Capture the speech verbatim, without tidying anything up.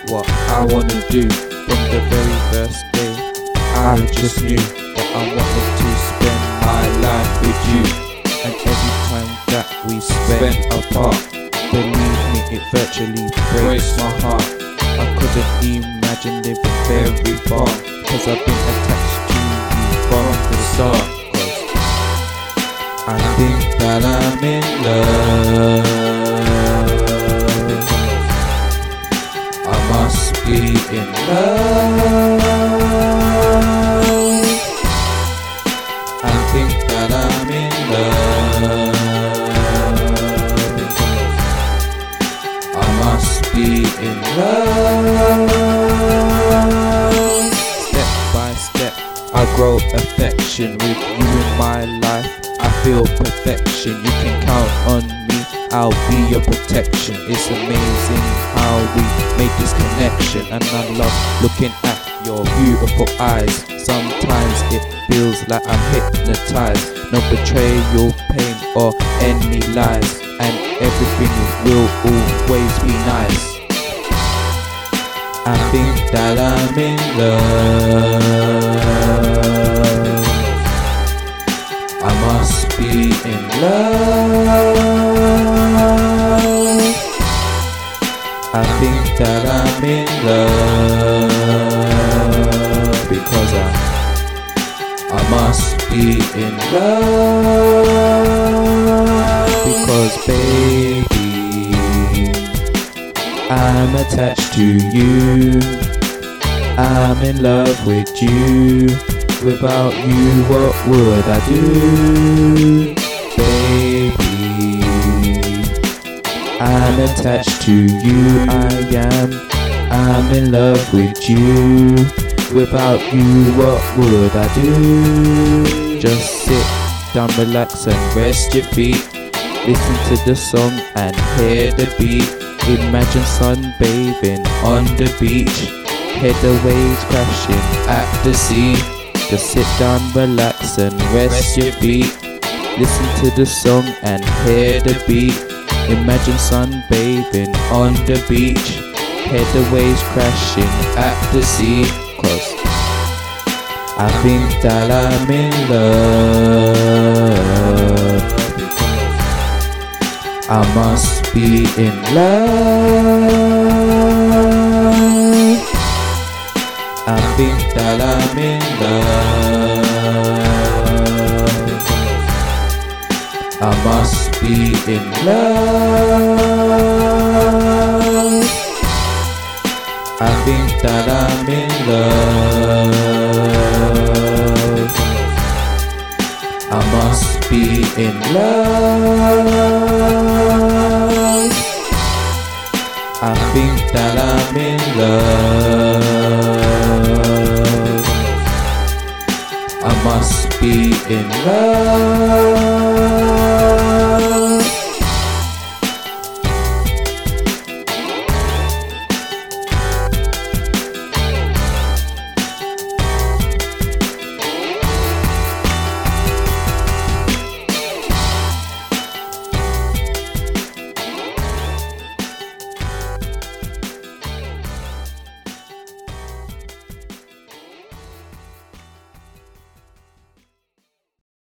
what I wanna do. From the very first day, I just knew that I wanted to spend my life with you. And every time that we spend apart, believe me, it virtually breaks my heart. I couldn't imagine living very far, cause I've been attached to you from the start. I think that I'm in love. I must be in love. I think that I'm in love. I must be in love. Step by step, I grow affection with you in my life. I feel perfection, you can count on me, I'll be your protection. It's amazing how we made this connection, and I love looking at your beautiful eyes. Sometimes it feels like I'm hypnotized. No betrayal, pain or any lies, and everything will always be nice. I think that I'm in love. I must be in love. I think that I'm in love because I I must be in love. Because baby, I'm attached to you. I'm in love with you. Without you, what would I do? Baby, I'm attached to you. I am, I'm in love with you. Without you, what would I do? Just sit down, relax and rest your feet. Listen to the song and hear the beat. Imagine sunbathing on the beach. Hear the waves crashing at the sea. Just sit down, relax and rest your feet. Listen to the song and hear the beat. Imagine sunbathing on the beach. Hear the waves crashing at the sea. Cause I think that I'm in love. I must be in love. I think that I'm in love. I must be in love. I think that I'm in love. I must be in love. I think that I'm in love. I must be in love.